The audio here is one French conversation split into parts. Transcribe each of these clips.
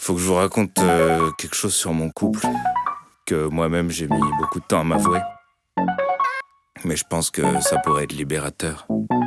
Faut que je vous raconte quelque chose sur mon couple que moi-même j'ai mis beaucoup de temps à m'avouer. Mais je pense que ça pourrait être libérateur.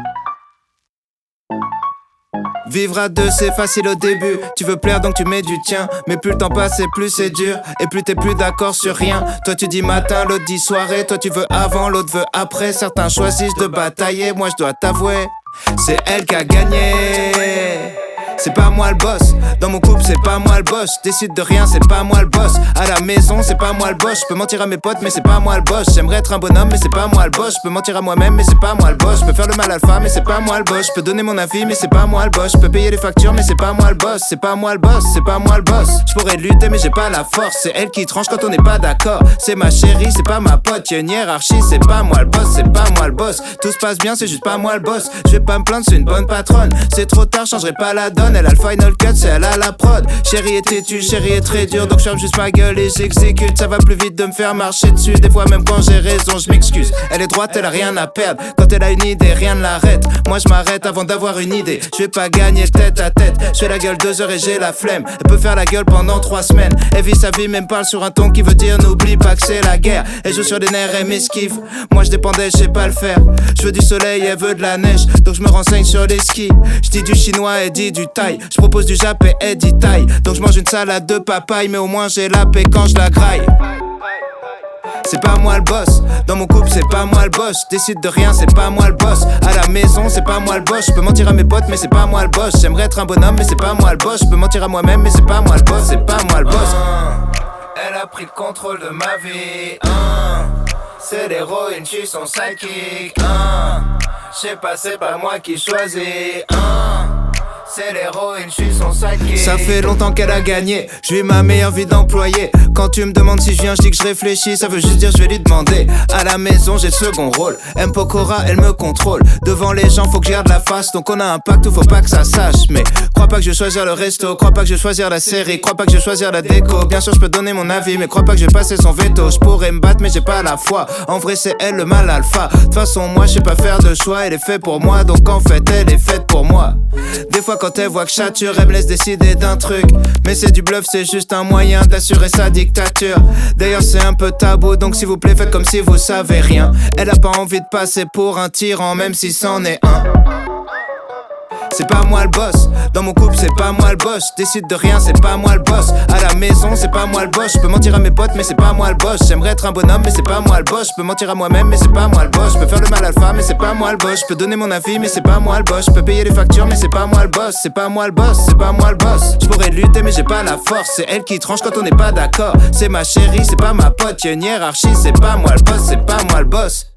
Vivre à deux c'est facile au début. Tu veux plaire donc tu mets du tien. Mais plus le temps passe et plus c'est dur. Et plus t'es plus d'accord sur rien. Toi tu dis matin, l'autre dit soirée. Toi tu veux avant, l'autre veut après. Certains choisissent de batailler. Moi je dois t'avouer, c'est elle qui a gagné. C'est pas moi le boss, dans mon couple c'est pas moi le boss. Décide de rien, c'est pas moi le boss. À la maison c'est pas moi le boss. Je peux mentir à mes potes mais c'est pas moi le boss. J'aimerais être un bonhomme mais c'est pas moi le boss. Je peux mentir à moi-même mais c'est pas moi le boss. Je peux faire le mal alpha mais c'est pas moi le boss. Je peux donner mon avis mais c'est pas moi le boss. Je peux payer les factures mais c'est pas moi le boss. C'est pas moi le boss, c'est pas moi le boss. Je pourrais lutter mais j'ai pas la force. C'est elle qui tranche quand on n'est pas d'accord. C'est ma chérie, c'est pas ma pote. Y'a une hiérarchie, c'est pas moi le boss. C'est pas moi le boss. Tout se passe bien, c'est juste pas moi le boss. Je vais pas me plaindre, c'est une bonne patronne. C'est trop tard, changerai pas la donne. Elle a le final cut, c'est elle à la prod. Chérie est têtue, chérie est très dur. Donc je ferme juste ma gueule et j'exécute. Ça va plus vite de me faire marcher dessus. Des fois même quand j'ai raison, je m'excuse. Elle est droite, elle a rien à perdre. Quand elle a une idée, rien ne l'arrête. Moi je m'arrête avant d'avoir une idée. Je vais pas gagner tête à tête. Je fais la gueule 2 heures et j'ai la flemme. Elle peut faire la gueule pendant 3 semaines. Elle vit sa vie, même parle sur un ton qui veut dire n'oublie pas que c'est la guerre. Elle joue sur des nerfs, elle m'esquive. Moi je dépendais, je sais pas le faire. Je veux du soleil, elle veut de la neige. Donc je me renseigne sur les skis. Je dis du chinois, elle dit du thaï. Je propose du jap et elle dit thaï. Donc je mange une salade de papaye. Mais au moins j'ai la paix quand je la graille. C'est pas moi le boss, dans mon couple c'est pas moi le boss. Décide de rien, c'est pas moi le boss. À la maison c'est pas moi le boss. Je peux mentir à mes potes mais c'est pas moi le boss. J'aimerais être un bonhomme mais c'est pas moi le boss. Je peux mentir à moi-même mais c'est pas moi le boss. C'est pas moi le boss. Elle a pris le contrôle de ma vie. C'est l'héroïne, je suis son sidekick. Je sais pas, c'est pas moi qui choisis. C'est l'héroïne, je suis son sidekick. Ça fait longtemps qu'elle a gagné. Je vis ma meilleure vie d'employé. Quand tu me demandes si je viens, je dis que je réfléchis. Ça veut juste dire je vais lui demander. À la maison j'ai le second rôle. M. Pokora, elle me contrôle. Devant les gens faut que je garde la face. Donc on a un pacte où faut pas que ça sache. Mais crois pas que je vais choisir le resto. Crois pas que je vais choisir la série. Crois pas que je vais choisir la déco. Bien sûr je peux donner mon avis. Mais crois pas que je vais passer son veto. Je pourrais me battre mais j'ai pas la foi. En vrai c'est elle le mal alpha. De toute façon moi je sais pas faire de choix. Elle est faite pour moi donc en fait elle est faite pour moi. Des fois quand elle voit que chature, elle me laisse décider d'un truc. Mais c'est du bluff, c'est juste un moyen d'assurer sa dictature. D'ailleurs c'est un peu tabou, donc s'il vous plaît faites comme si vous savez rien. Elle a pas envie de passer pour un tyran, même si c'en est un. C'est pas moi le boss, dans mon couple c'est pas moi le boss. Décide de rien, c'est pas moi le boss. À la maison c'est pas moi le boss. Je peux mentir à mes potes mais c'est pas moi le boss. J'aimerais être un bonhomme mais c'est pas moi le boss. Je peux mentir à moi-même mais c'est pas moi le boss. Je peux faire le mal alpha mais c'est pas moi le boss. Je peux donner mon avis mais c'est pas moi le boss. Je peux payer les factures mais c'est pas moi le boss. C'est pas moi le boss, c'est pas moi le boss. Je pourrais lutter mais j'ai pas la force. C'est elle qui tranche quand on n'est pas d'accord. C'est ma chérie, c'est pas ma pote. Y'a une hiérarchie, c'est pas moi le boss, c'est pas moi le boss.